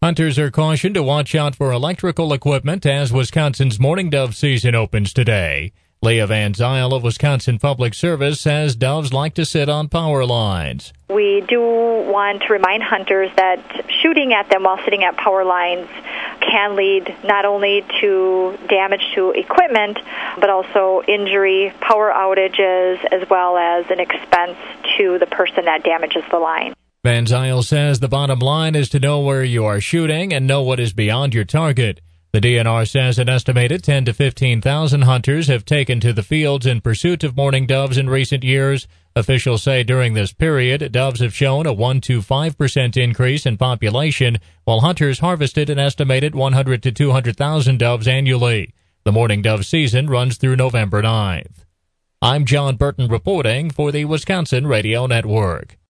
Hunters are cautioned to watch out for electrical equipment as Wisconsin's mourning dove season opens today. Leah Van Zyl of Wisconsin Public Service says doves like to sit on power lines. We do want to remind hunters that shooting at them while sitting at power lines can lead not only to damage to equipment, but also injury, power outages, as well as an expense to the person that damages the line. Van Zyl says the bottom line is to know where you are shooting and know what is beyond your target. The DNR says an estimated 10,000 to 15,000 hunters have taken to the fields in pursuit of mourning doves in recent years. Officials say during this period, doves have shown a 1 to 5% increase in population, while hunters harvested an estimated 100,000 to 200,000 doves annually. The mourning dove season runs through November 9th. I'm John Burton reporting for the Wisconsin Radio Network.